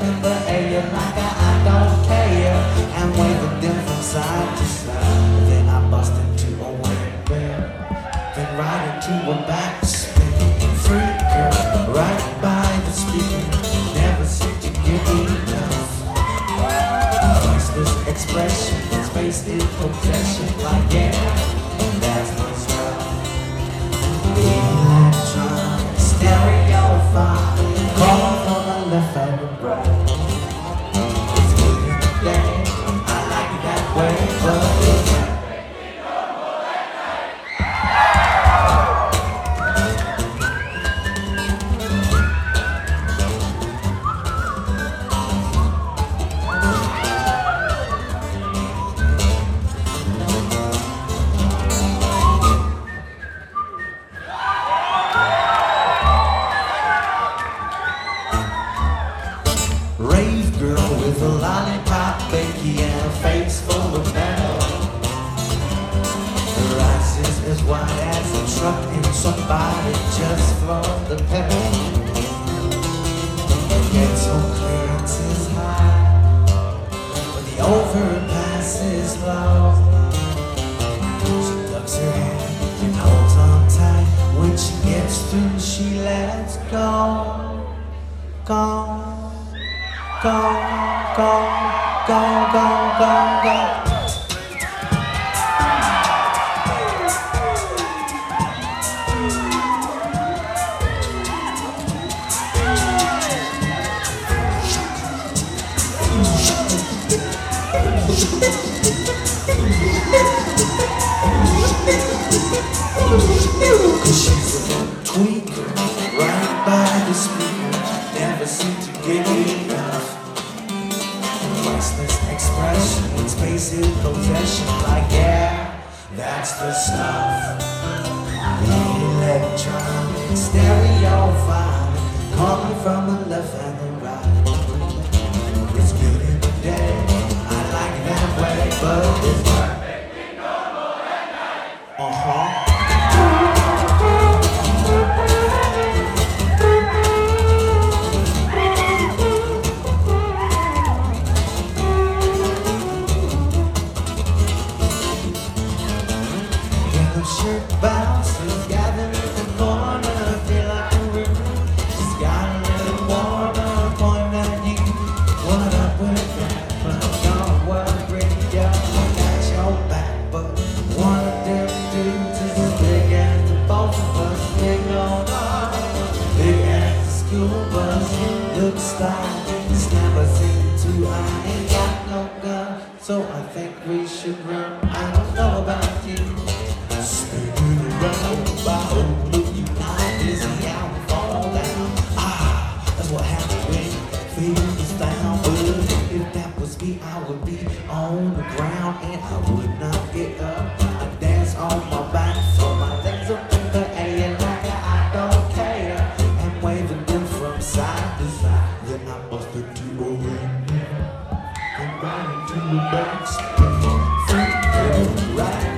in the air like I don't care, and waving them from side to side. Then I bust into a white bear, then right into a backspin. Free girl, right by the speaker, never seem to give enough. Priceless expression, space in possession, like yeah, that's my stuff. Electronic stereo file, call from the left and the right. It's good in the day, I like it that way, but it's rave girl with a lollipop bakey and a face full of metal. Her eyes is as wide as a truck and somebody just floored the pedal. Ghetto clearance is high, but the overpass is low. She ducks her head and holds on tight. When she gets through, she lets go. Go. Go, go, go, go, go, go. Cause she's a tweaker, right by the speaker, never seem to get enough. Priceless expression, space in possession, like yeah, that's the stuff. Electronic stereo file, calling from the left and the right. It's good in the day, I like it that way, but it's perfectly normal at night. Shirt bounces, gather in the corner, feel like a river. She's got a little warmer, point at you. What up with that? But don't worry, girl, I got your back. But one of them dudes is as big as the both of us. Big old arm, big as the school bus. Looks like it's never seen to. I ain't got no gun, so I think we should run. I don't know about you. Spinning around by look you like dizzy out and fall down. That's what happens when you feel this down. But if that was me, I would be on the ground and I would not get up. I dance on my back, throw my legs up in the air like I don't care, and waving them from side to side. Then I busted to a ring and right into the backstreet. Free girl, right